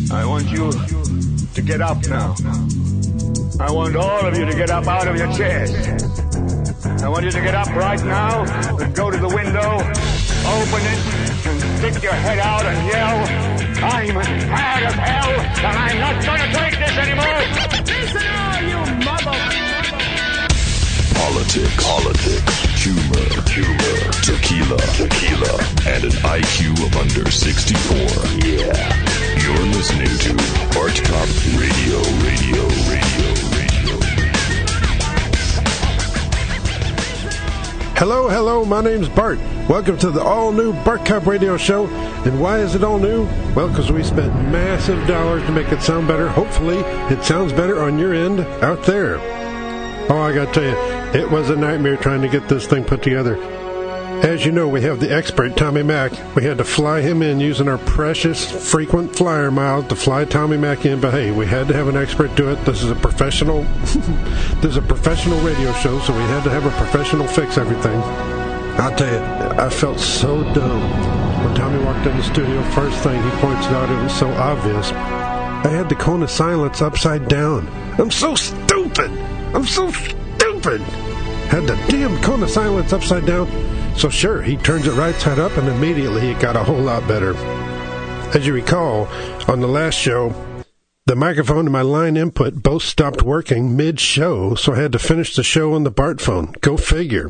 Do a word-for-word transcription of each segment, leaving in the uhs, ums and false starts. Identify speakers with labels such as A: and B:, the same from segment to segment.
A: I want you to get up now. I want all of you to get up out of your chairs. I want you to get up right now and go to the window, open it, and stick your head out and yell, I'm mad as hell, and I'm not going to take this anymore. Listen all, you mother...
B: Politics, politics, humor, humor, tequila, tequila, and an I Q of under sixty-four. Yeah. You're listening to Bart Cop Radio, Radio, Radio, Radio.
C: Hello, hello, my name's Bart. Welcome to the all-new Bart Cop Radio Show. And why is it all new? Well, because we spent massive dollars to make it sound better. Hopefully, it sounds better on your end out there. Oh, I gotta tell you, it was a nightmare trying to get this thing put together. As you know, we have the expert, Tommy Mac. We had to fly him in using our precious frequent flyer miles to fly Tommy Mac in, but hey, we had to have an expert do it. This is a professional, this is a professional radio show, so we had to have a professional fix everything. I'll tell you, I felt so dumb. When Tommy walked in the studio, first thing he points out, it was so obvious. I had the cone of silence upside down. I'm so stupid! I'm so stupid! Had the damn cone of silence upside down. So sure, he turns it right side up, and immediately it got a whole lot better. As you recall, on the last show, the microphone and my line input both stopped working mid-show, so I had to finish the show on the Bart phone. Go figure.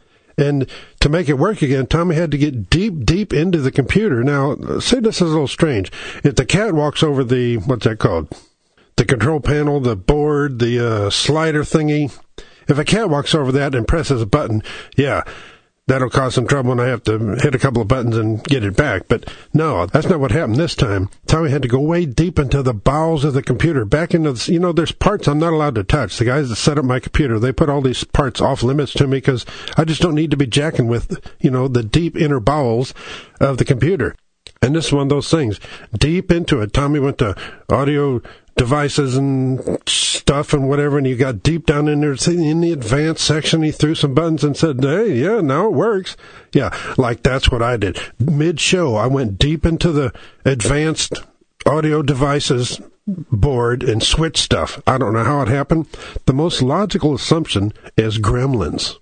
C: And to make it work again, Tommy had to get deep, deep into the computer. Now, say this is a little strange. If the cat walks over the, what's that called? The control panel, the board, the uh, slider thingy. If a cat walks over that and presses a button, yeah, that'll cause some trouble and I have to hit a couple of buttons and get it back. But no, that's not what happened this time. Tommy had to go way deep into the bowels of the computer, back into the, you know, there's parts I'm not allowed to touch. The guys that set up my computer, they put all these parts off limits to me because I just don't need to be jacking with, you know, the deep inner bowels of the computer. And this is one of those things. Deep into it, Tommy went to audio devices and stuff and whatever, and he got deep down in there in the advanced section. He threw some buttons and said, hey, yeah, now it works. Yeah, like that's what I did. Mid-show, I went deep into the advanced audio devices board and switched stuff. I don't know how it happened. The most logical assumption is gremlins.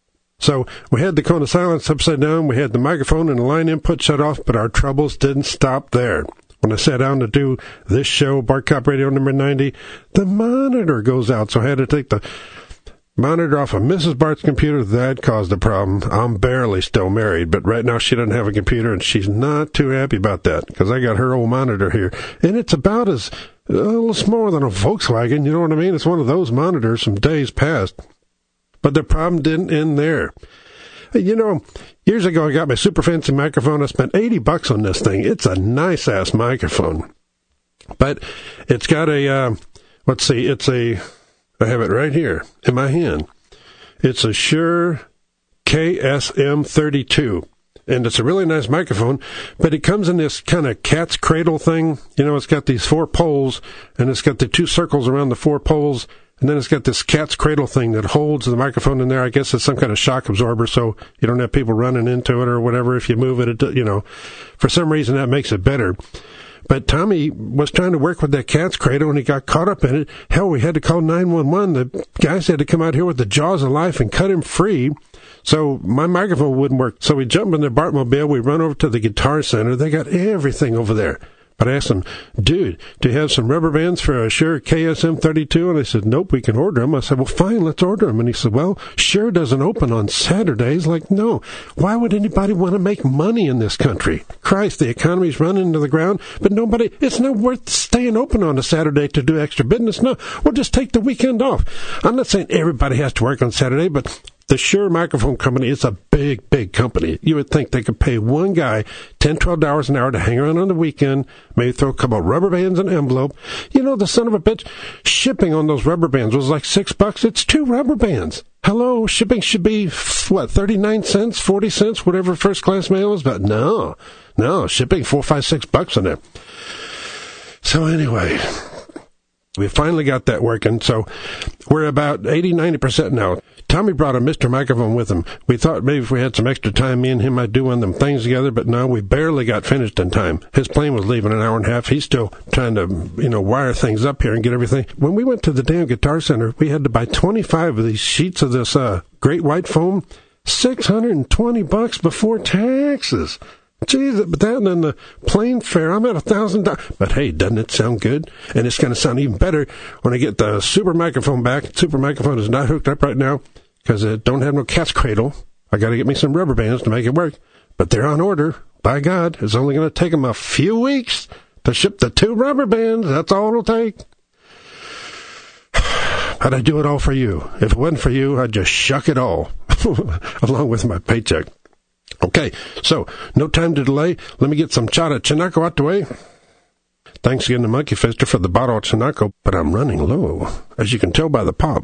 C: So we had the cone of silence upside down, we had the microphone and the line input shut off, but our troubles didn't stop there. When I sat down to do this show, Bart Cop Radio number ninety, the monitor goes out, so I had to take the monitor off of Missus Bart's computer. That caused a problem. I'm barely still married, but right now she doesn't have a computer, and she's not too happy about that, because I got her old monitor here, and it's about as a little smaller than a Volkswagen, you know what I mean? It's one of those monitors from days past. But the problem didn't end there. You know, years ago I got my super fancy microphone. I spent eighty bucks on this thing. It's a nice-ass microphone. But it's got a, uh, let's see, it's a, I have it right here in my hand. It's a Shure K S M thirty-two. And it's a really nice microphone, but it comes in this kind of cat's cradle thing. You know, it's got these four poles, and it's got the two circles around the four poles. And then it's got this cat's cradle thing that holds the microphone in there. I guess it's some kind of shock absorber, so you don't have people running into it or whatever. If you move it, it, you know, for some reason that makes it better. But Tommy was trying to work with that cat's cradle, and he got caught up in it. Hell, we had to call nine one one. The guys had to come out here with the jaws of life and cut him free. So my microphone wouldn't work. So we jumped in the Bartmobile. We run over to the Guitar Center. They got everything over there. But I asked him, dude, do you have some rubber bands for a Shure K S M thirty-two? And they said, nope, we can order them. I said, well, fine, let's order them. And he said, well, Shure doesn't open on Saturdays. Like, no, why would anybody want to make money in this country? Christ, the economy's running into the ground, but nobody, it's not worth staying open on a Saturday to do extra business. No, we'll just take the weekend off. I'm not saying everybody has to work on Saturday, but the Shure Microphone Company is a big, big company. You would think they could pay one guy ten, twelve dollars an hour to hang around on the weekend, maybe throw a couple of rubber bands in an envelope. You know, the son of a bitch, shipping on those rubber bands was like six bucks. It's two rubber bands. Hello, shipping should be, what, thirty-nine cents, forty cents, whatever first-class mail is? But no, no, shipping four, five, six bucks on there. So anyway, we finally got that working. So we're about eighty, ninety percent now. Tommy brought a Mister Microphone with him. We thought maybe if we had some extra time, me and him might do one of them things together, but no, we barely got finished in time. His plane was leaving an hour and a half. He's still trying to, you know, wire things up here and get everything. When we went to the damn Guitar Center, we had to buy twenty-five of these sheets of this uh, great white foam, six hundred twenty bucks before taxes. Jeez, but that and then the plane fare, I'm at a thousand dollars. But hey, doesn't it sound good? And it's going to sound even better when I get the super microphone back. Super microphone is not hooked up right now because it don't have no cat's cradle. I got to get me some rubber bands to make it work. But they're on order. By God, it's only going to take them a few weeks to ship the two rubber bands. That's all it'll take. But I do it all for you. If it wasn't for you, I'd just shuck it all along with my paycheck. Okay, so no time to delay. Let me get some Chata Chinaco out the way. Thanks again to Monkey Fister for the bottle of Chinaco, but I'm running low, as you can tell by the pop.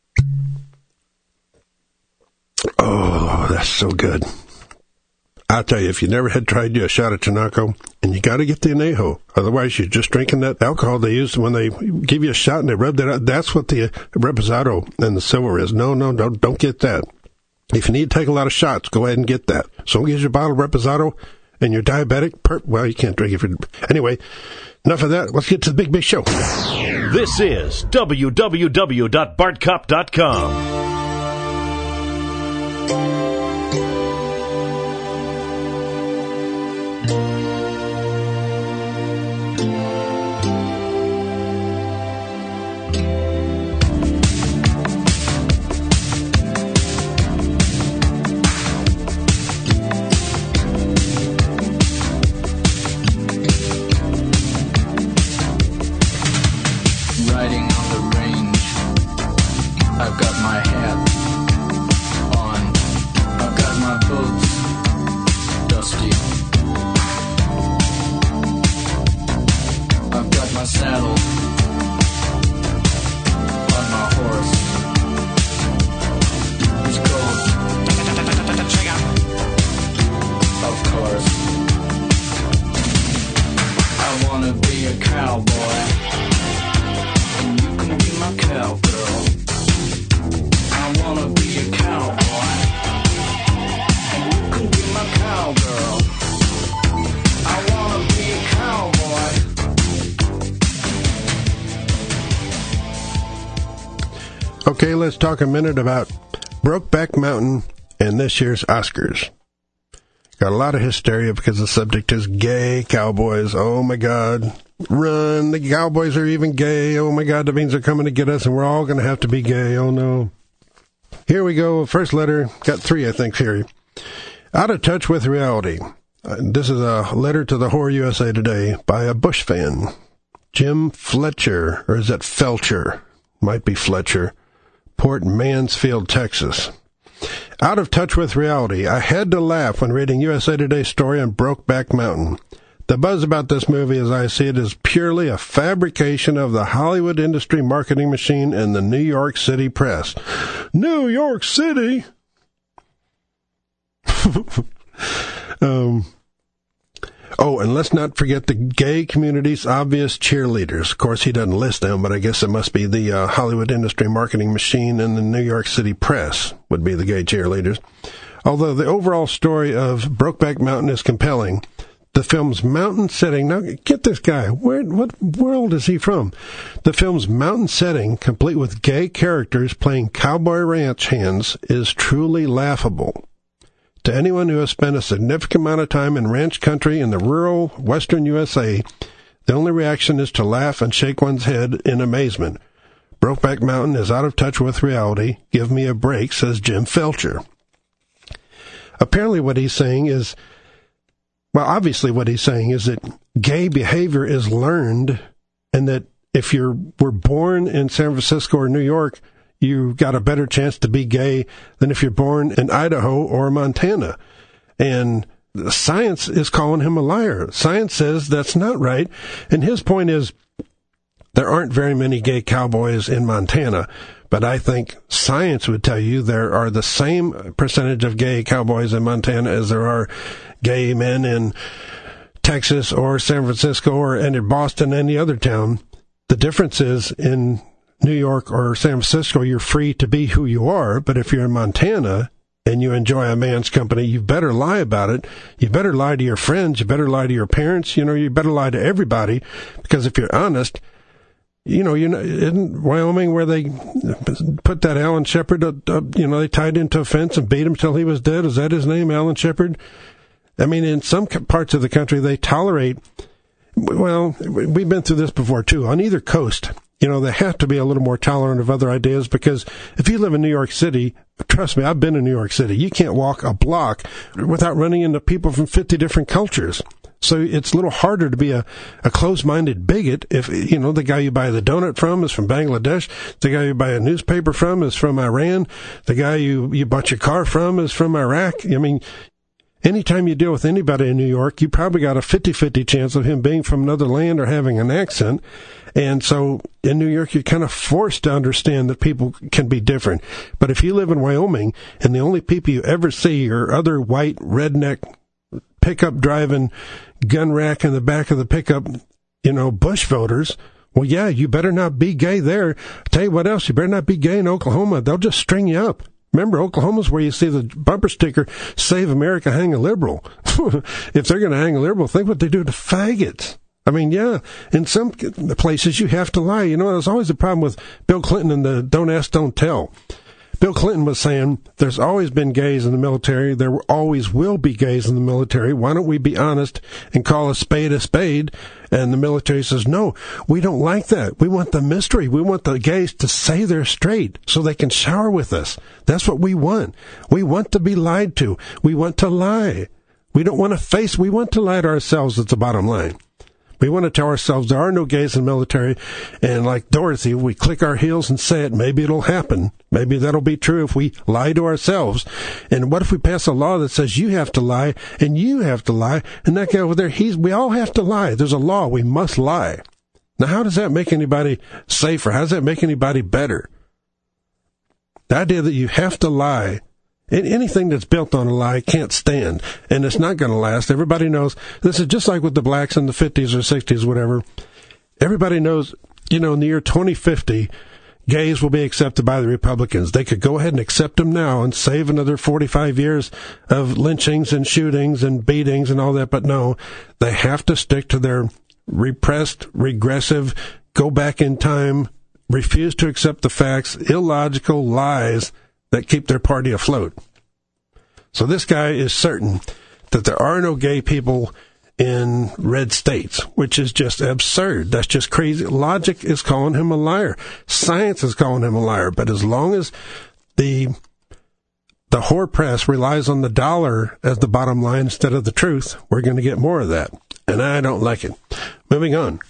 C: Oh, that's so good. I'll tell you, if you never had tried you a shot of Chinaco, and you got to get the anejo. Otherwise, you're just drinking that alcohol they use when they give you a shot and they rub that out. That's what the Reposado and the silver is. No, no, don't, don't get that. If you need to take a lot of shots, go ahead and get that. So get your bottle of Reposado, and you're diabetic. Per- well, you can't drink if you're... Anyway, enough of that. Let's get to the big, big show.
D: This is w w w dot bart cop dot com.
C: Okay, let's talk a minute about Brokeback Mountain and this year's Oscars. Got a lot of hysteria because the subject is gay cowboys. Oh, my God. Run. The cowboys are even gay. Oh, my God. The beans are coming to get us, and we're all going to have to be gay. Oh, no. Here we go. First letter. Got three, I think, here. Out of touch with reality. Uh, this is a letter to the Horror U S A Today by a Bush fan. Jim Fletcher, or is that Felcher? Might be Fletcher. Port Mansfield, Texas. Out of touch with reality. I had to laugh when reading U S A Today's story on Brokeback Mountain. The buzz about this movie, as I see it, is purely a fabrication of the Hollywood industry marketing machine and the New York City press. New York City? um... Oh, and let's not forget the gay community's obvious cheerleaders. Of course, he doesn't list them, but I guess it must be the uh, Hollywood industry marketing machine and the New York City press would be the gay cheerleaders. Although the overall story of Brokeback Mountain is compelling, the film's mountain setting... Now, get this guy. Where, what world is he from? The film's mountain setting, complete with gay characters playing cowboy ranch hands, is truly laughable. To anyone who has spent a significant amount of time in ranch country in the rural western U S A, the only reaction is to laugh and shake one's head in amazement. Brokeback Mountain is out of touch with reality. Give me a break, says Jim Felcher. Apparently what he's saying is, well, obviously what he's saying is that gay behavior is learned, and that if you were born in San Francisco or New York, you got a better chance to be gay than if you're born in Idaho or Montana. And science is calling him a liar. Science says that's not right. And his point is, there aren't very many gay cowboys in Montana, but I think science would tell you there are the same percentage of gay cowboys in Montana as there are gay men in Texas or San Francisco or in Boston, any other town. The difference is in New York or San Francisco, you're free to be who you are. But if you're in Montana and you enjoy a man's company, you better lie about it. You better lie to your friends. You better lie to your parents. You know, you better lie to everybody, because if you're honest, you know, you know, in Wyoming where they put that Alan Shepard, uh, uh, you know, they tied into a fence and beat him till he was dead. Is that his name, Alan Shepard? I mean, in some parts of the country, they tolerate, well, we've been through this before too, on either coast. You know, they have to be a little more tolerant of other ideas, because if you live in New York City, trust me, I've been in New York City, you can't walk a block without running into people from fifty different cultures. So it's a little harder to be a, a closed-minded bigot if, you know, the guy you buy the donut from is from Bangladesh, the guy you buy a newspaper from is from Iran, the guy you, you bought your car from is from Iraq. I mean, anytime you deal with anybody in New York, you probably got a fifty-fifty chance of him being from another land or having an accent. And so in New York, you're kind of forced to understand that people can be different. But if you live in Wyoming and the only people you ever see are other white, redneck, pickup driving, gun rack in the back of the pickup, you know, Bush voters, well, yeah, you better not be gay there. I'll tell you what else, you better not be gay in Oklahoma. They'll just string you up. Remember, Oklahoma's where you see the bumper sticker, Save America, Hang a Liberal. If they're going to hang a liberal, think what they do to faggots. I mean, yeah, in some places you have to lie. You know, there's always a problem with Bill Clinton and the don't ask, don't tell. Bill Clinton was saying there's always been gays in the military. There always will be gays in the military. Why don't we be honest and call a spade a spade? And the military says, no, we don't like that. We want the mystery. We want the gays to say they're straight so they can shower with us. That's what we want. We want to be lied to. We want to lie. We don't want to face, we want to lie to ourselves. That's the bottom line. We want to tell ourselves there are no gays in the military, and like Dorothy, we click our heels and say it, maybe it'll happen. Maybe that'll be true if we lie to ourselves. And what if we pass a law that says you have to lie, and you have to lie, and that guy over there, he's, we all have to lie. There's a law, we must lie. Now, how does that make anybody safer? How does that make anybody better? The idea that you have to lie, anything that's built on a lie can't stand, and it's not going to last. Everybody knows. This is just like with the blacks in the fifties or sixties, whatever. Everybody knows, you know, in the year twenty fifty, gays will be accepted by the Republicans. They could go ahead and accept them now and save another forty-five years of lynchings and shootings and beatings and all that, but no, they have to stick to their repressed, regressive, go back in time, refuse to accept the facts, illogical lies that keep their party afloat. So this guy is certain that there are no gay people in red states, which is just absurd. That's just crazy. Logic is calling him a liar. Science is calling him a liar. But as long as the the whore press relies on the dollar as the bottom line instead of the truth, we're going to get more of that. And I don't like it. Moving on.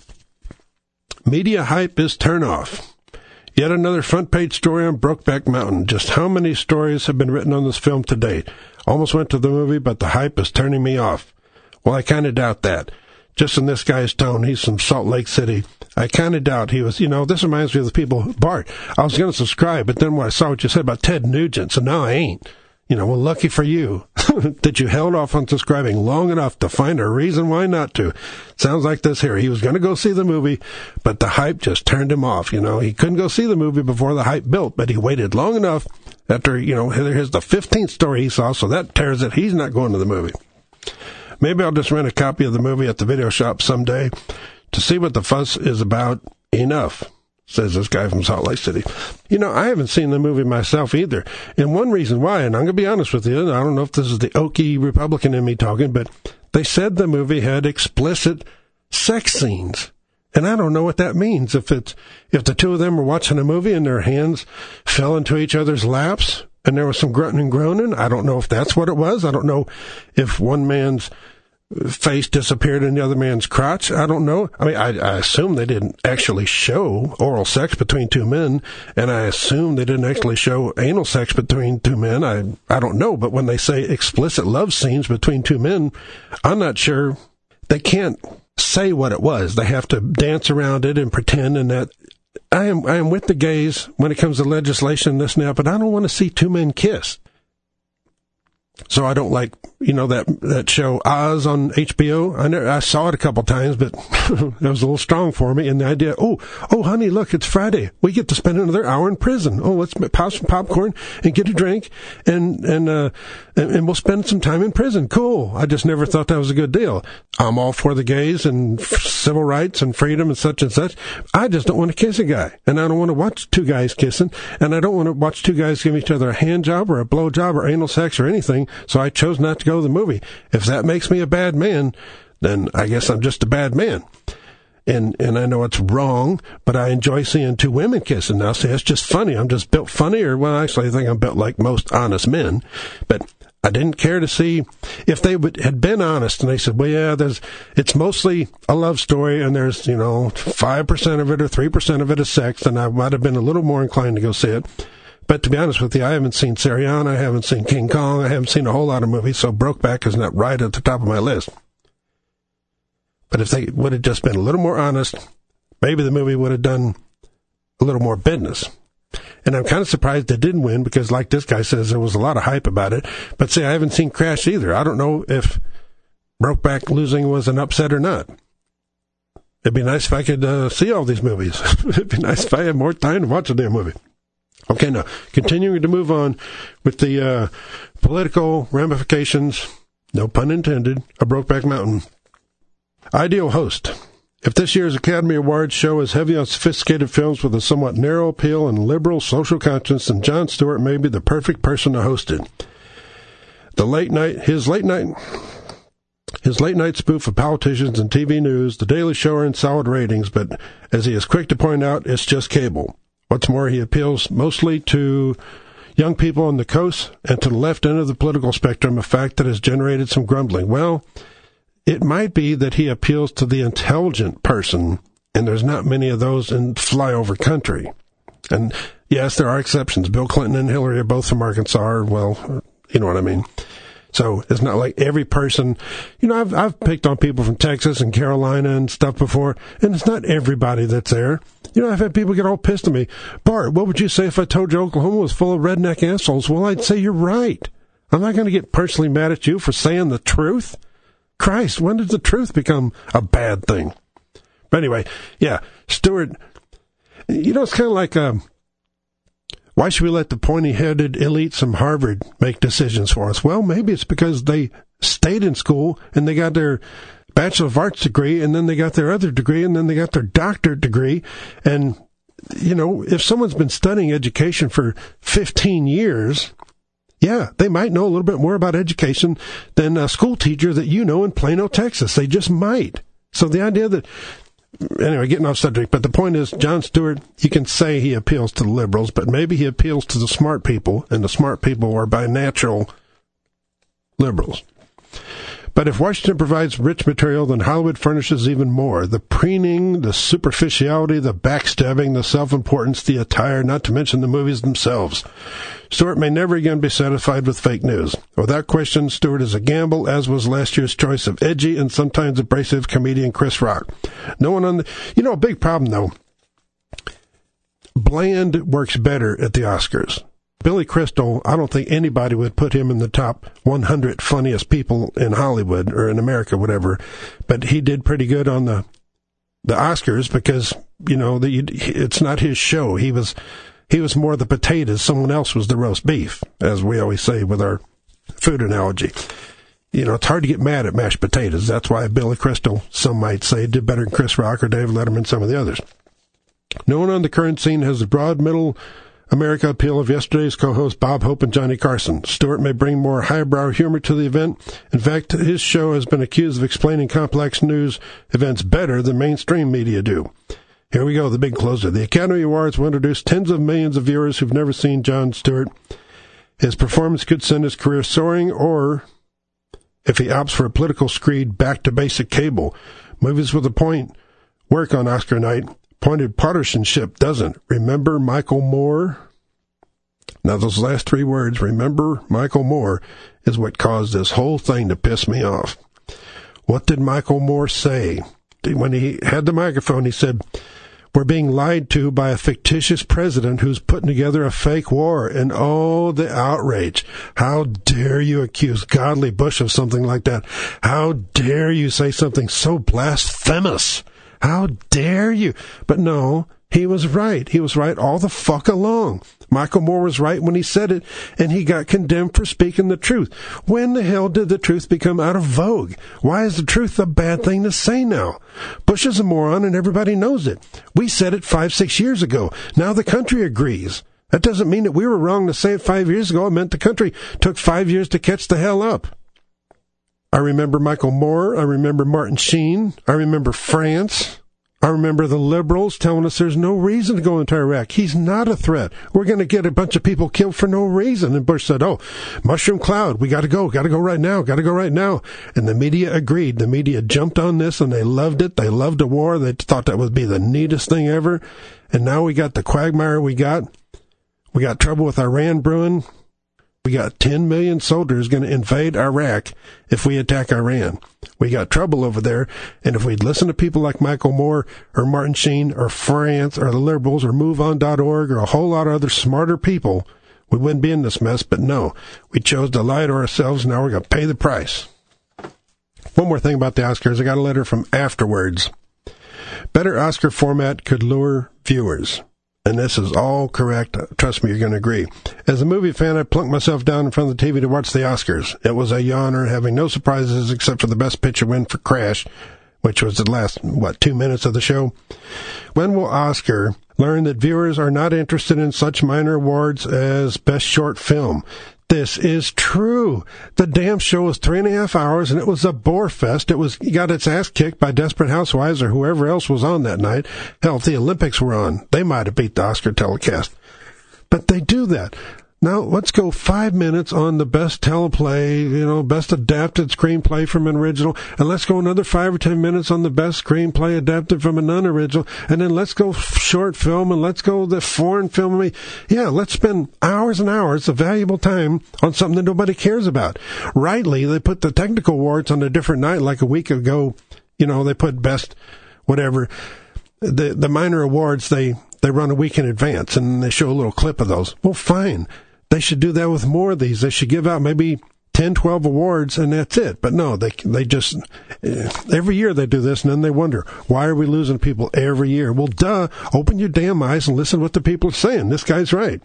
C: Media hype is turnoff. Yet another front-page story on Brokeback Mountain. Just how many stories have been written on this film to date? Almost went to the movie, but the hype is turning me off. Well, I kind of doubt that. Just in this guy's tone, he's from Salt Lake City. I kind of doubt he was, you know, this reminds me of the people, Bart, I was going to subscribe, but then when I saw what you said about Ted Nugent, so now I ain't. You know, well, lucky for you that you held off on subscribing long enough to find a reason why not to. Sounds like this here. He was going to go see the movie, but the hype just turned him off. You know, he couldn't go see the movie before the hype built, but he waited long enough after, you know, here's the fifteenth story he saw, so that tears it. He's not going to the movie. Maybe I'll just rent a copy of the movie at the video shop someday to see what the fuss is about. Enough, says this guy from Salt Lake City. You know, I haven't seen the movie myself either. And one reason why, and I'm going to be honest with you, I don't know if this is the oaky Republican in me talking, but they said the movie had explicit sex scenes. And I don't know what that means. If it's, if the two of them were watching a movie and their hands fell into each other's laps and there was some grunting and groaning, I don't know if that's what it was. I don't know if one man's face disappeared in the other man's crotch. I don't know. I mean, I, I assume they didn't actually show oral sex between two men, and I assume they didn't actually show anal sex between two men. I I don't know, but when they say explicit love scenes between two men, I'm not sure. They can't say what it was. They have to dance around it and pretend, and that I am I am with the gays when it comes to legislation and this and that, but I don't want to see two men kiss. So I don't like, you know, that that show Oz on H B O. I never, I saw it a couple times, but it was a little strong for me. And the idea, oh, oh, honey, look, it's Friday. We get to spend another hour in prison. Oh, let's pop some popcorn and get a drink, and and uh, and, and we'll spend some time in prison. Cool. I just never thought that was a good deal. I'm all for the gays and civil rights and freedom and such and such. I just don't want to kiss a guy, and I don't want to watch two guys kissing, and I don't want to watch two guys give each other a hand job or a blow job or anal sex or anything. So I chose not to go to the movie. If that makes me a bad man, then I guess I'm just a bad man. And and I know it's wrong, but I enjoy seeing two women kissing. Now, see, it's just funny. I'm just built funnier. Well, actually, I think I'm built like most honest men. But I didn't care to see if they would, had been honest and they said, well, yeah, there's, it's mostly a love story and there's, you know, five percent of it or three percent of it is sex, then I might have been a little more inclined to go see it. But to be honest with you, I haven't seen Syriana, I haven't seen King Kong, I haven't seen a whole lot of movies, so Brokeback is not right at the top of my list. But if they would have just been a little more honest, maybe the movie would have done a little more business. And I'm kind of surprised they didn't win, because like this guy says, there was a lot of hype about it. But see, I haven't seen Crash either. I don't know if Brokeback losing was an upset or not. It'd be nice if I could uh, see all these movies. It'd be nice if I had more time to watch a damn movie. Okay, now, continuing to move on with the uh, political ramifications, no pun intended, of Brokeback Mountain. Ideal host. If this year's Academy Awards show is heavy on sophisticated films with a somewhat narrow appeal and liberal social conscience, then Jon Stewart may be the perfect person to host it. The late night, his late night, his late night spoof of politicians and T V news, The Daily Show are in solid ratings, but as he is quick to point out, it's just cable. What's more, he appeals mostly to young people on the coast and to the left end of the political spectrum, a fact that has generated some grumbling. Well, it might be that he appeals to the intelligent person, and there's not many of those in flyover country. And yes, there are exceptions. Bill Clinton and Hillary are both from Arkansas. Well, you know what I mean. So it's not like every person, you know, I've, I've picked on people from Texas and Carolina and stuff before, and it's not everybody that's there. You know, I've had people get all pissed at me. Bart, what would you say if I told you Oklahoma was full of redneck assholes? Well, I'd say you're right. I'm not going to get personally mad at you for saying the truth. Christ, when did the truth become a bad thing? But anyway, yeah, Stewart, you know, it's kind of like, um, why should we let the pointy-headed elites from Harvard make decisions for us? Well, maybe it's because they stayed in school and they got their Bachelor of Arts degree, and then they got their other degree, and then they got their doctorate degree. And, you know, if someone's been studying education for fifteen years, yeah, they might know a little bit more about education than a school teacher that you know in Plano, Texas. They just might. So the idea that, anyway, getting off subject, but the point is, Jon Stewart, you can say he appeals to the liberals, but maybe he appeals to the smart people, and the smart people are by natural liberals. But if Washington provides rich material, then Hollywood furnishes even more. The preening, the superficiality, the backstabbing, the self-importance, the attire, not to mention the movies themselves. Stewart may never again be satisfied with fake news. Without question, Stewart is a gamble, as was last year's choice of edgy and sometimes abrasive comedian Chris Rock. No one on the... You know, a big problem, though. Bland works better at the Oscars. Billy Crystal, I don't think anybody would put him in the top one hundred funniest people in Hollywood or in America, whatever. But he did pretty good on the the Oscars because, you know, the, it's not his show. He was he was more the potatoes. Someone else was the roast beef, as we always say with our food analogy. You know, it's hard to get mad at mashed potatoes. That's why Billy Crystal, some might say, did better than Chris Rock or David Letterman and some of the others. No one on the current scene has the broad middle America appeal of yesterday's co-hosts Bob Hope and Johnny Carson. Stewart may bring more highbrow humor to the event. In fact, his show has been accused of explaining complex news events better than mainstream media do. Here we go, the big closer. The Academy Awards will introduce tens of millions of viewers who've never seen Jon Stewart. His performance could send his career soaring, or, if he opts for a political screed, back to basic cable. Movies with a point work on Oscar night. Pointed partisanship doesn't. Remember Michael Moore? Now, those last three words, remember Michael Moore, is what caused this whole thing to piss me off. What did Michael Moore say? When he had the microphone, he said, We're being lied to by a fictitious president who's putting together a fake war. And oh, the outrage. How dare you accuse Godly Bush of something like that? How dare you say something so blasphemous? How dare you? But no, he was right. He was right all the fuck along. Michael Moore was right when he said it, and he got condemned for speaking the truth. When the hell did the truth become out of vogue? Why is the truth a bad thing to say now? Bush is a moron, and everybody knows it. We said it five, six years ago. Now the country agrees. That doesn't mean that we were wrong to say it five years ago. It meant the country took five years to catch the hell up. I remember Michael Moore. I remember Martin Sheen. I remember France. I remember the liberals telling us there's no reason to go into Iraq. He's not a threat. We're going to get a bunch of people killed for no reason. And Bush said, oh, mushroom cloud, we got to go, got to go right now, got to go right now. And the media agreed. The media jumped on this, and they loved it. They loved the war. They thought that would be the neatest thing ever. And now we got the quagmire we got. We got trouble with Iran brewing. We got ten million soldiers going to invade Iraq if we attack Iran. We got trouble over there, and if we'd listen to people like Michael Moore or Martin Sheen or France or the liberals or move on dot org or a whole lot of other smarter people, we wouldn't be in this mess. But no, we chose to lie to ourselves, and now we're going to pay the price. One more thing about the Oscars. I got a letter from Afterwards. Better Oscar format could lure viewers. And this is all correct. Trust me, you're going to agree. As a movie fan, I plunked myself down in front of the T V to watch the Oscars. It was a yawner, having no surprises except for the Best Picture win for Crash, which was the last, what, two minutes of the show. When will Oscar learn that viewers are not interested in such minor awards as Best Short Film? This is true. The damn show was three and a half hours, and it was a bore fest. It was it got its ass kicked by Desperate Housewives or whoever else was on that night. Hell, if the Olympics were on, they might have beat the Oscar telecast. But they do that. Now, let's go five minutes on the best teleplay, you know, best adapted screenplay from an original, and let's go another five or ten minutes on the best screenplay adapted from a non-original, and then let's go short film, and let's go the foreign film. I mean, yeah, let's spend hours and hours of valuable time on something that nobody cares about. Rightly, they put the technical awards on a different night, like a week ago, you know, they put best whatever. The, the minor awards, they, they run a week in advance, and they show a little clip of those. Well, fine. They should do that with more of these. They should give out maybe ten, twelve awards, and that's it. But no, they they just, every year they do this, and then they wonder, why are we losing people every year? Well, duh, open your damn eyes and listen to what the people are saying. This guy's right.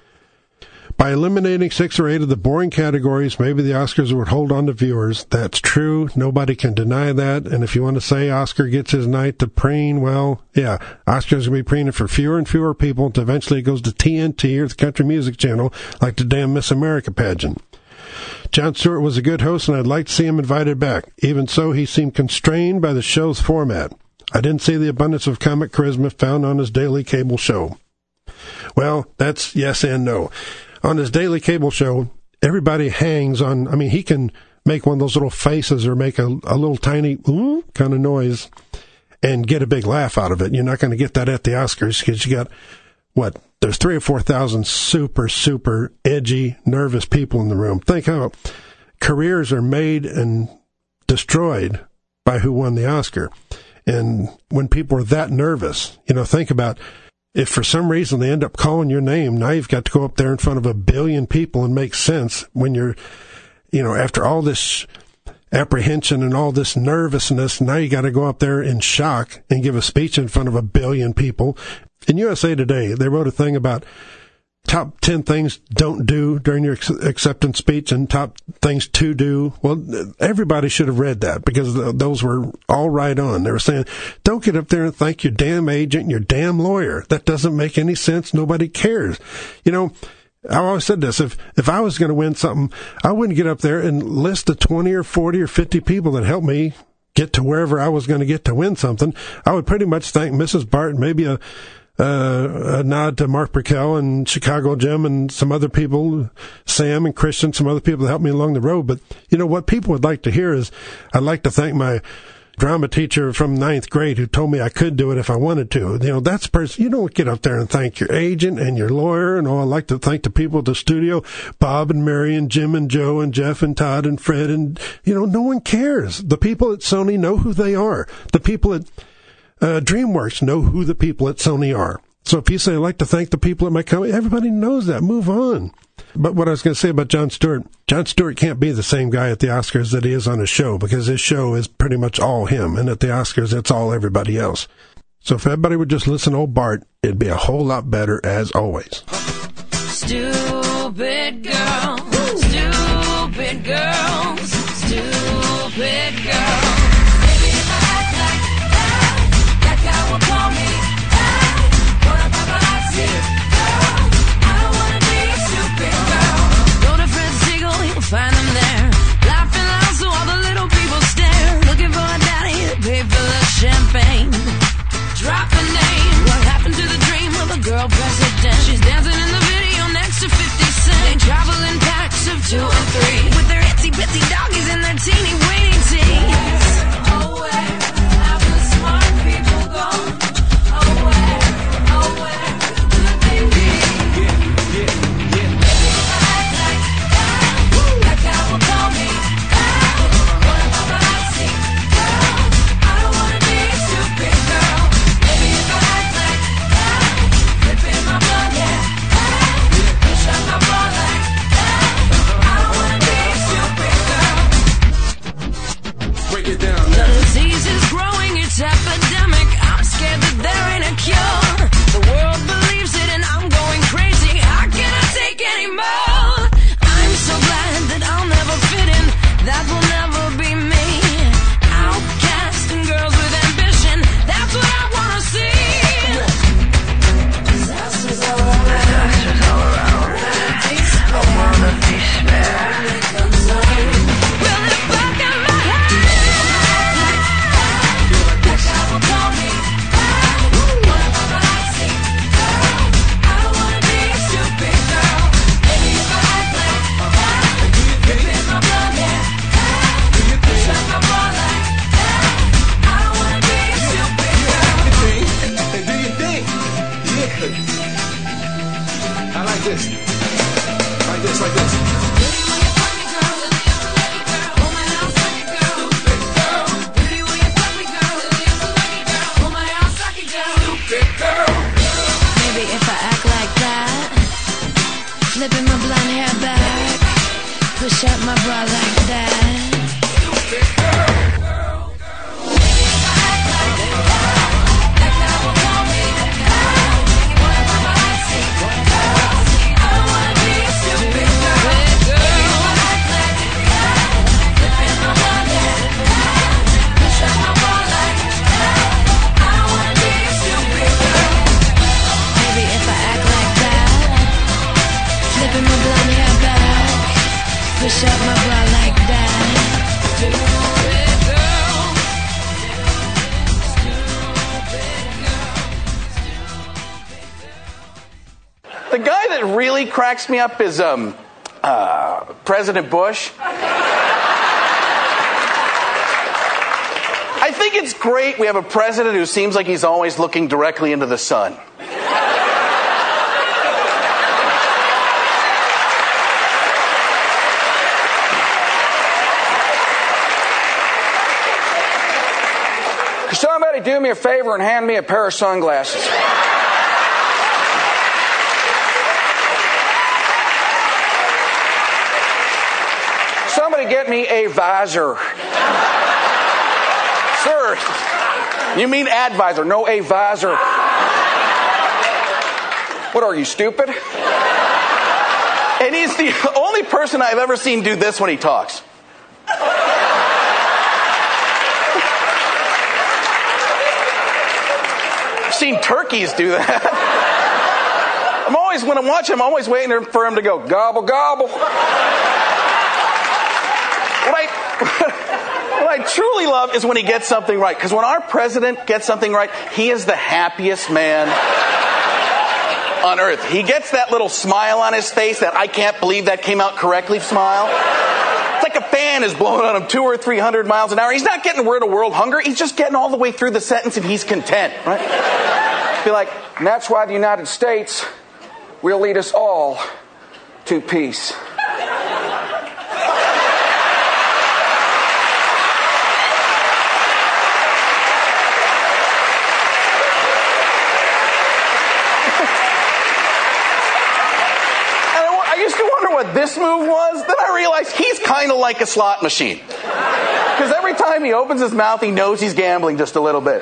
C: By eliminating six or eight of the boring categories, maybe the Oscars would hold on to viewers. That's true. Nobody can deny that. And if you want to say Oscar gets his night to preen, well, yeah, Oscar's going to be preening for fewer and fewer people until eventually it goes to T N T or the Country Music Channel like the damn Miss America pageant. Jon Stewart was a good host, and I'd like to see him invited back. Even so, he seemed constrained by the show's format. I didn't see the abundance of comic charisma found on his daily cable show. Well, that's yes and no. On his daily cable show, everybody hangs on, I mean, he can make one of those little faces or make a, a little tiny ooh kind of noise and get a big laugh out of it. You're not going to get that at the Oscars because you got, what, there's three or four thousand super, super edgy, nervous people in the room. Think how careers are made and destroyed by who won the Oscar. And when people are that nervous, you know, think about if for some reason they end up calling your name, now you've got to go up there in front of a billion people and make sense when you're, you know, after all this apprehension and all this nervousness, now you got to go up there in shock and give a speech in front of a billion people. In U S A Today, they wrote a thing about top ten things don't do during your acceptance speech and top things to do. Well, everybody should have read that because those were all right on. They were saying, don't get up there and thank your damn agent and your damn lawyer. That doesn't make any sense. Nobody cares. You know, I always said this, if, if I was going to win something, I wouldn't get up there and list the twenty or forty or fifty people that helped me get to wherever I was going to get to win something. I would pretty much thank Missus Barton, maybe a Uh, a nod to Mark Brickell and Chicago Jim and some other people, Sam and Christian, some other people that helped me along the road. But, you know, what people would like to hear is, I'd like to thank my drama teacher from ninth grade who told me I could do it if I wanted to. You know, that's person, you don't get up there and thank your agent and your lawyer and all. I'd like to thank the people at the studio, Bob and Mary and Jim and Joe and Jeff and Todd and Fred. And, you know, no one cares. The people at Sony know who they are. The people at Uh, DreamWorks know who the people at Sony are. So if you say, I'd like to thank the people at my company, everybody knows that. Move on. But what I was going to say about Jon Stewart, Jon Stewart can't be the same guy at the Oscars that he is on his show, because his show is pretty much all him, and at the Oscars, it's all everybody else. So if everybody would just listen to old Bart, it'd be a whole lot better, as always.
E: Stupid girl, stupid girls, stupid girl. Maybe if I act like that, that guy will call me that. What a paparazzi girl, I don't wanna be a stupid girl. Go to Fred Siegel, you'll find them there, laughing loud so all the little people stare, looking for a daddy to pay for the champagne. Drop a name. What happened to the dream of a girl president? She's dancing in the video next to fifty cent. They travel in packs of two and three, with their itsy bitsy doggies and their teeny weeny teeth. Oh, where have the smart people gone? Oh, where, oh, where could they be? Yeah, yeah, yeah. Maybe if I act like that, that guy will call me that. What a paparazzi girl, I don't wanna be a stupid girl. Maybe if I act like that, flipping my blood, yeah, that. Push up my bra like that. I don't wanna be a stupid girl.
F: Break it down
E: The
F: now.
E: disease is growing, it's epidemic. I'm scared that there ain't a cure. The world believes it and I'm going crazy. How can I take any more? I'm so glad that I'll never fit in. That will never be me. Outcast and girls with ambition. That's what I wanna see. Disasters all around. Disasters all around. A world of despair. Well, if I got my head, that guy will call me that. What a paparazzi girl, I don't wanna be a stupid girl. Maybe if I act like that, flipping my blood, yeah, that. Push up my bra like that. I don't wanna be a stupid girl.
F: And do your thing. Yeah. I like this. Like this, like this.
E: Maybe if I act like that, flipping my blonde hair back, push up my bra like that. Maybe if I act like that, flipping my blonde hair back, push up my bra like that.
G: The guy that really cracks me up is um, uh, President Bush. I think it's great we have a president who seems like he's always looking directly into the sun. Could somebody do me a favor and hand me a pair of sunglasses? Somebody get me a visor. Sir, you mean advisor, no a visor. What are you, stupid? And he's the only person I've ever seen do this when he talks. I've seen turkeys do that. I'm always, when I'm watching, I'm always waiting for him to go, gobble, gobble. What I, what I truly love is when he gets something right. Because when our president gets something right, he is the happiest man on earth. He gets that little smile on his face, that I can't believe that came out correctly smile. It's like a fan is blowing on him two or three hundred miles an hour. He's not getting rid of world hunger. He's just getting all the way through the sentence and he's content, right? Be like, and that's why the United States will lead us all to peace. what this move was, then I realized he's kind of like a slot machine. Because every time he opens his mouth, he knows he's gambling just a little bit.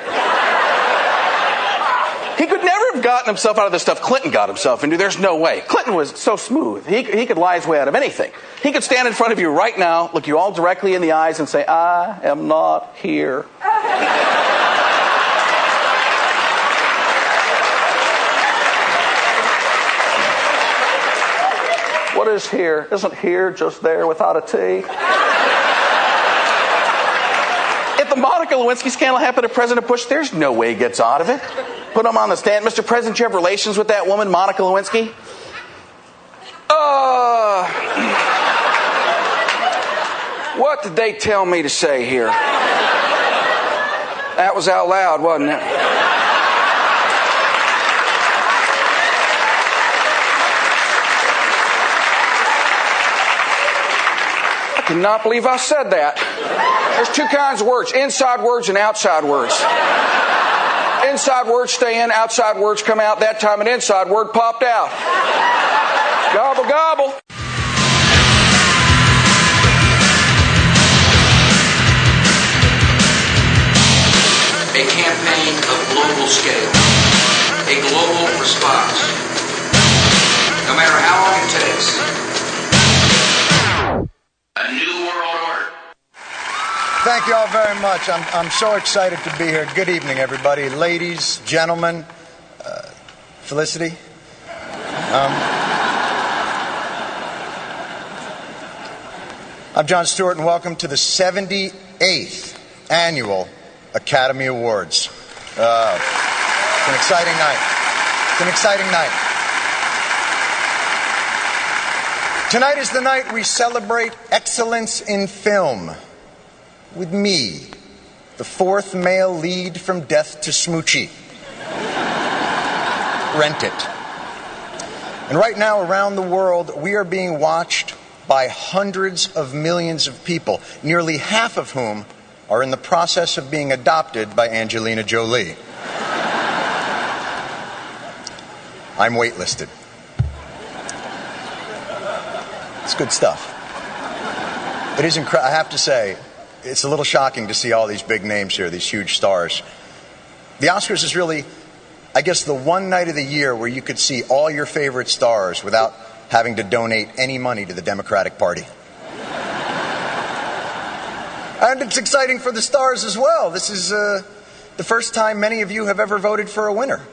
G: He could never have gotten himself out of the stuff Clinton got himself into. There's no way. Clinton was so smooth. He, he could lie his way out of anything. He could stand in front of you right now, look you all directly in the eyes and say, I am not here. What is here? Isn't here just there without a T? If the Monica Lewinsky scandal happened to President Bush, there's no way he gets out of it. Put him on the stand. Mister President, you have relations with that woman, Monica Lewinsky?
H: Uh, what did they tell me to say here? That was out loud, wasn't it? I cannot believe I said that. There's two kinds of words, inside words and outside words. Inside words stay in, outside words come out. That time an inside word popped out. Gobble, gobble. A campaign of global scale. A global response. No matter how long it takes. A new world order.
I: Thank you all very much. I'm, I'm so excited to be here. Good evening, everybody. Ladies, gentlemen, uh, Felicity. Um, I'm Jon Stewart, and welcome to the seventy-eighth Annual Academy Awards. Uh, it's an exciting night. It's an exciting night. Tonight is the night we celebrate excellence in film. With me, the fourth male lead from Death to Smoochie. Rent it. And right now, around the world, we are being watched by hundreds of millions of people, nearly half of whom are in the process of being adopted by Angelina Jolie. I'm waitlisted. It's good stuff. It is incredible. I have to say, it's a little shocking to see all these big names here, these huge stars. The Oscars is really, I guess, the one night of the year where you could see all your favorite stars without having to donate any money to the Democratic Party. And it's exciting for the stars as well. This is uh, the first time many of you have ever voted for a winner.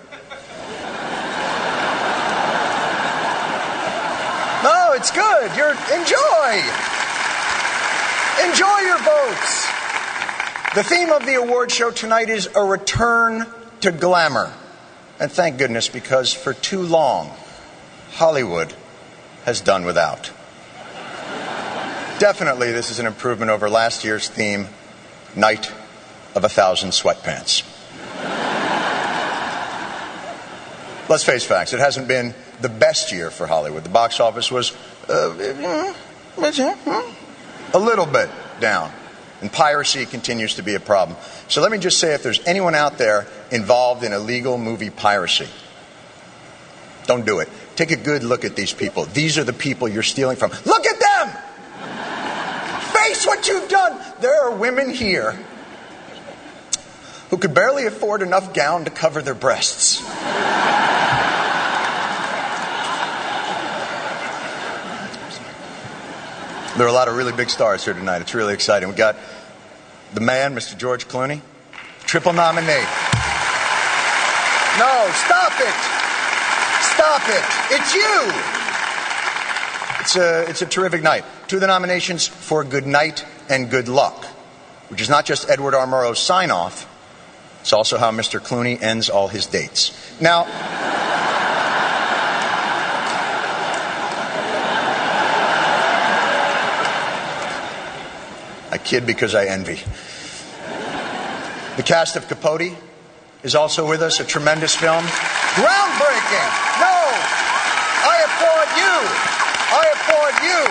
I: No, it's good. You're enjoy. Enjoy your votes. The theme of the award show tonight is a return to glamour. And thank goodness, because for too long, Hollywood has done without. Definitely, this is an improvement over last year's theme, Night of a Thousand Sweatpants. Let's face facts, it hasn't been the best year for Hollywood. The box office was uh, a little bit down. And piracy continues to be a problem. So let me just say, if there's anyone out there involved in illegal movie piracy, don't do it. Take a good look at these people. These are the people you're stealing from. Look at them! Face what you've done! There are women here who could barely afford enough gown to cover their breasts. There are a lot of really big stars here tonight. It's really exciting. We got the man, Mister George Clooney, triple nominee. No, stop it. Stop it. It's you. It's a, it's a terrific night. Two of the nominations for Good Night and Good Luck, which is not just Edward R. Murrow's sign-off. It's also how Mister Clooney ends all his dates. Now, I kid because I envy. The cast of Capote is also with us, a tremendous film. Groundbreaking! No! I applaud you!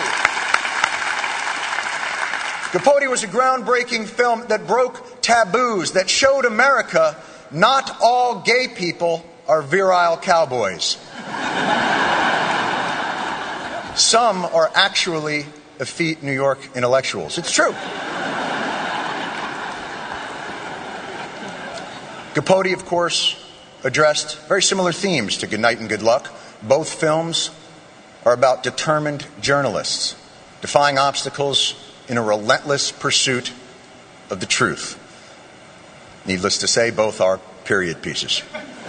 I: I applaud you! Capote was a groundbreaking film that broke taboos, that showed America not all gay people are virile cowboys. Some are actually effete New York intellectuals. It's true. Capote, of course, addressed very similar themes to Good Night and Good Luck. Both films are about determined journalists defying obstacles in a relentless pursuit of the truth. Needless to say, both are period pieces.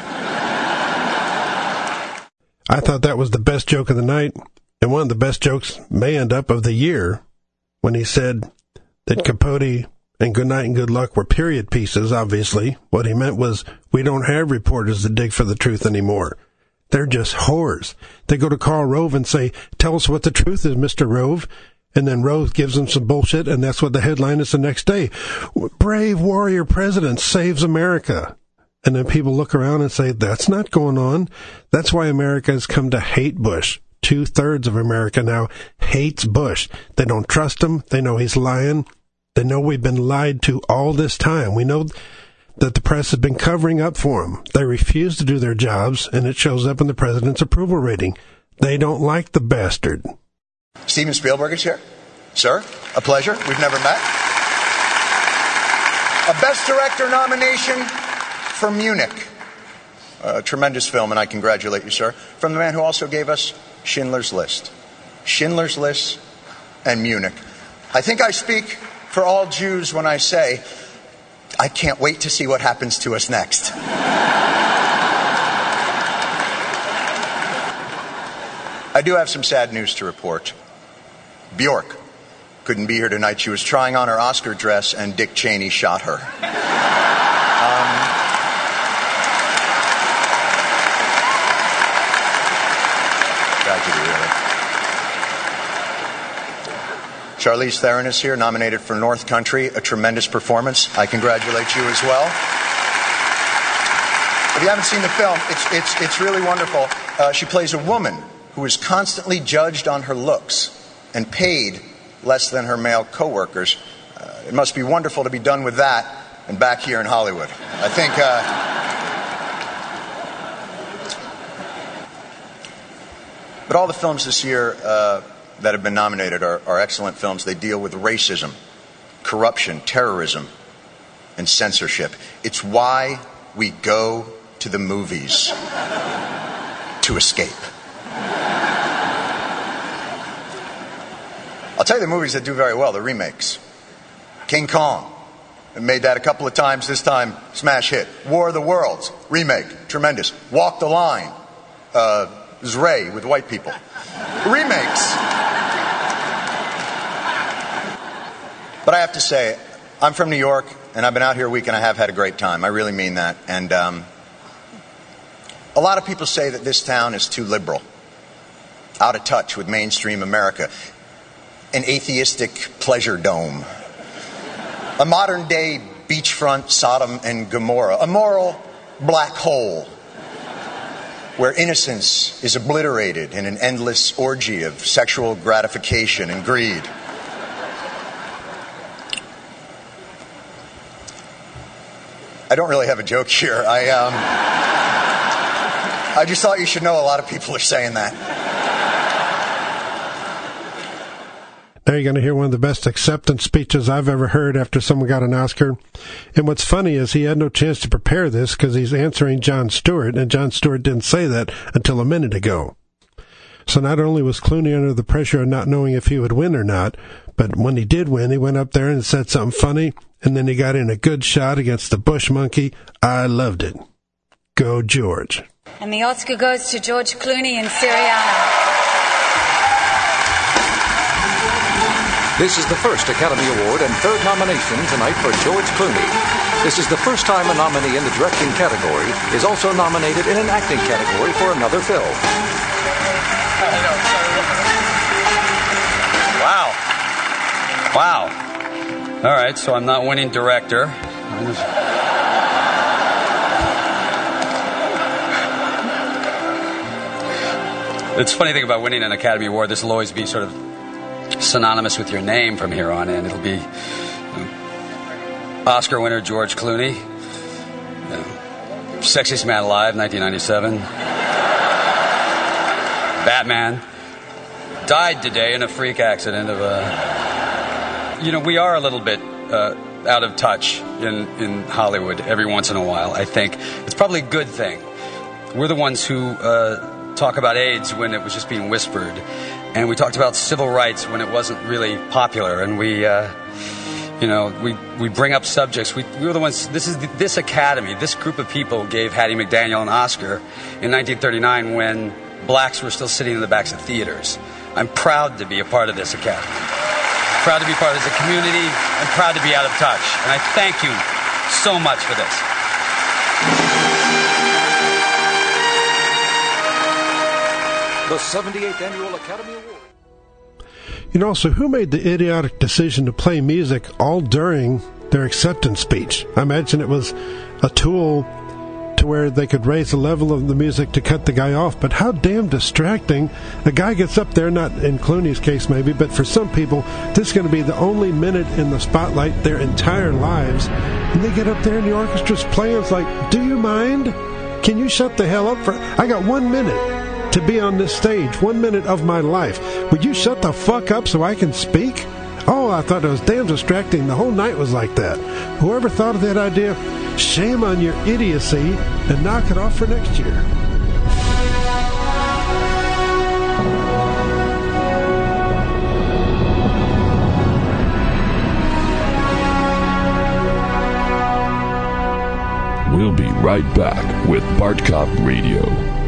C: I thought that was the best joke of the night, and one of the best jokes may end up of the year, when he said that Capote and Good Night and Good Luck were period pieces, obviously. What he meant was, we don't have reporters that dig for the truth anymore. They're just whores. They go to Karl Rove and say, tell us what the truth is, Mister Rove. And then Rove gives them some bullshit, and that's what the headline is the next day. Brave warrior president saves America. And then people look around and say, that's not going on. That's why America has come to hate Bush. Two-thirds of America now hates Bush. They don't trust him. They know he's lying. They know we've been lied to all this time. We know that the press has been covering up for him. They refuse to do their jobs, and it shows up in the president's approval rating. They don't like the bastard.
I: Steven Spielberg is here. Sir, a pleasure. We've never met. A Best Director nomination for Munich. A tremendous film, and I congratulate you, sir. From the man who also gave us Schindler's List. Schindler's List and Munich. I think I speak for all Jews when I say, I can't wait to see what happens to us next. I do have some sad news to report. Bjork couldn't be here tonight. She was trying on her Oscar dress, and Dick Cheney shot her. Um, tragedy, really. Charlize Theron is here, nominated for North Country, a tremendous performance. I congratulate you as well. If you haven't seen the film, it's it's it's really wonderful. Uh, she plays a woman who is constantly judged on her looks and paid less than her male coworkers. Uh, it must be wonderful to be done with that and back here in Hollywood. I think. Uh, but all the films this year uh, that have been nominated are, are excellent films. They deal with racism, corruption, terrorism, and censorship. It's why we go to the movies, to escape. I'll tell you the movies that do very well, the remakes. King Kong, I made that a couple of times, this time smash hit. War of the Worlds, remake, tremendous. Walk the Line, uh, Ray with white people. Remakes. But I have to say, I'm from New York, and I've been out here a week, and I have had a great time. I really mean that. And um, a lot of people say that this town is too liberal, out of touch with mainstream America. An atheistic pleasure dome. A modern-day beachfront Sodom and Gomorrah. A moral black hole where innocence is obliterated in an endless orgy of sexual gratification and greed. I don't really have a joke here. I, um, I just thought you should know a lot of people are saying that.
C: Now you're going to hear one of the best acceptance speeches I've ever heard after someone got an Oscar. And what's funny is he had no chance to prepare this because he's answering Jon Stewart, and Jon Stewart didn't say that until a minute ago. So not only was Clooney under the pressure of not knowing if he would win or not, but when he did win, he went up there and said something funny, and then he got in a good shot against the bush monkey. I loved it. Go, George.
J: And the Oscar goes to George Clooney and Syriana.
K: This is the first Academy Award and third nomination tonight for George Clooney. This is the first time a nominee in the directing category is also nominated in an acting category for another film.
L: Wow. Wow. All right, so I'm not winning director. It's a funny thing about winning an Academy Award, this will always be sort of synonymous with your name from here on in. It'll be you know, Oscar winner George Clooney, you know, Sexiest Man Alive, nineteen ninety-seven, Batman, died today in a freak accident of a. You know, we are a little bit uh, out of touch in, in Hollywood every once in a while, I think. It's probably a good thing. We're the ones who uh, talk about AIDS when it was just being whispered. And we talked about civil rights when it wasn't really popular. And we, uh, you know, we, we bring up subjects. We, we were the ones, this is the, this academy, this group of people gave Hattie McDaniel an Oscar in nineteen thirty-nine when blacks were still sitting in the backs of theaters. I'm proud to be a part of this academy. Proud to be part of this community. I'm proud to be out of touch. And I thank you so much for this.
K: The seventy-eighth Annual Academy Award.
C: You know, so who made the idiotic decision to play music all during their acceptance speech? I imagine it was a tool to where they could raise the level of the music to cut the guy off, but how damn distracting. The guy gets up there, not in Clooney's case maybe, but for some people, this is going to be the only minute in the spotlight their entire lives, and they get up there and the orchestra's playing. It's like, do you mind? Can you shut the hell up? For I got one minute to be on this stage, one minute of my life. Would you shut the fuck up so I can speak? Oh, I thought it was damn distracting. The whole night was like that. Whoever thought of that idea, shame on your idiocy, and knock it off for next year.
B: We'll be right back with Bart Cop Radio.